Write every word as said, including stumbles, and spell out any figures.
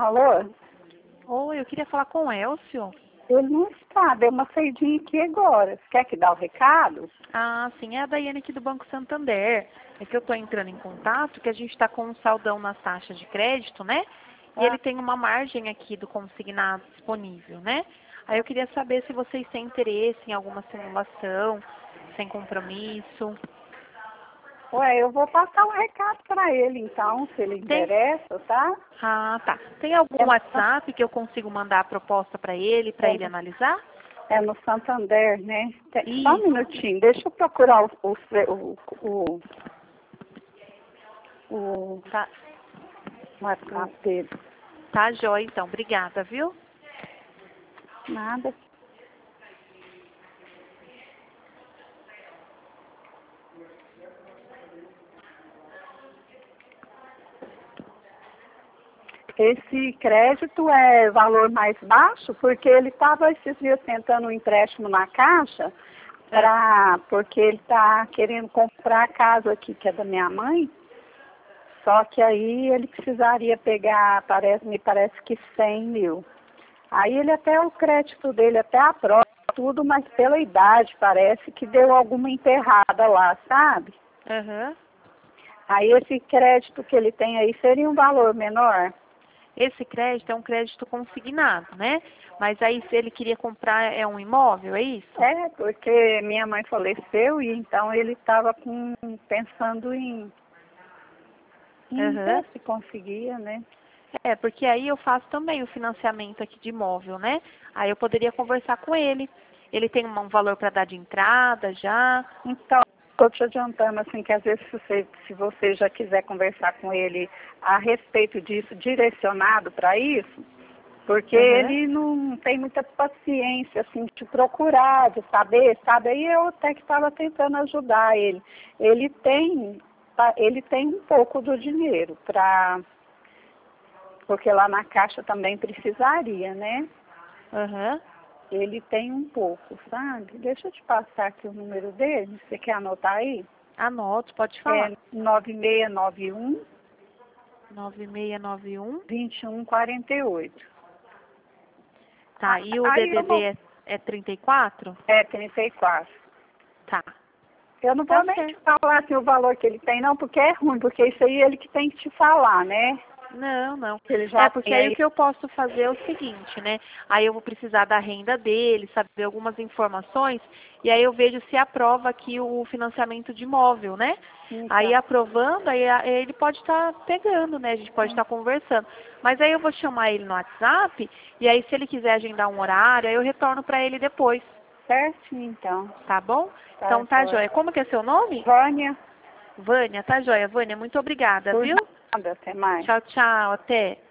Alô? Oi, eu queria falar com o Elcio. Ele não está, deu uma saidinha aqui agora. Você quer que dá o recado? Ah, sim, é a Daiane aqui do Banco Santander. É que eu estou entrando em contato, que a gente está com um saldão nas taxas de crédito, né? E Ah. ele tem uma margem aqui do consignado disponível, né? Aí eu queria saber se vocês têm interesse em alguma simulação, sem compromisso. Ué, eu vou passar um recado para ele então, se ele Tem? interessa, tá? Ah, tá. Tem algum É, WhatsApp que eu consigo mandar a proposta para ele, para é, ele analisar? é no Santander, né? Tem- Só um Isso. minutinho, deixa eu procurar o, o, o, o, o Tá, WhatsApp dele. tá jóia, então. Obrigada, viu? Nada. Esse crédito é valor mais baixo, porque ele estava esses dias tentando um empréstimo na Caixa, pra, porque ele está querendo comprar a casa aqui, que é da minha mãe, só que aí ele precisaria pegar, parece, me parece que cem mil. Aí ele até, o crédito dele até aprova tudo, mas pela idade parece que deu alguma enterrada lá, sabe? Aham. Aí esse crédito que ele tem aí seria um valor menor? Esse crédito é um crédito consignado, né? Mas aí se ele queria comprar é um imóvel, é isso? É, porque minha mãe faleceu e então ele estava pensando em, em Aham. ver se conseguia, né? É, porque aí eu faço também o financiamento aqui de imóvel, né? Aí eu poderia conversar com ele. Ele tem um valor para dar de entrada já. Então, estou te adiantando assim que às vezes se você, se você já quiser conversar com ele a respeito disso, direcionado para isso, porque Aham. ele não tem muita paciência assim de procurar, de saber, sabe? Aí eu até que estava tentando ajudar ele. Ele tem, tá, ele tem um pouco do dinheiro para, porque lá na Caixa também precisaria, né? Aham. Ele tem um pouco, sabe? Deixa eu te passar aqui o número dele, você quer anotar aí? Anoto, pode falar. É nove seis nove um, nove seis nove um. dois um quatro oito. Tá, e o Aí eu D D D vou... é, é trinta e quatro? É trinta e quatro. Tá. Eu não Tá vou nem te certo. falar assim, o valor que ele tem, não, porque é ruim, porque isso aí é ele que tem que te falar, né? Não, não. Que ele É, já porque tem aí o aí. que eu posso fazer é o seguinte, né? Aí eu vou precisar da renda dele, saber algumas informações, e aí eu vejo se aprova aqui o financiamento de imóvel, né? Então, Aí aprovando, aí a- ele pode estar pegando, né? A gente pode estar conversando. Mas aí eu vou chamar ele no WhatsApp, e aí se ele quiser agendar um horário, aí eu retorno para ele depois, certinho, então. tá bom? Tá, Então tá joia. joia. Como que é seu nome? Vânia, Vânia, tá joia. Vânia, muito obrigada, por viu? nada, até mais. Tchau, tchau, até.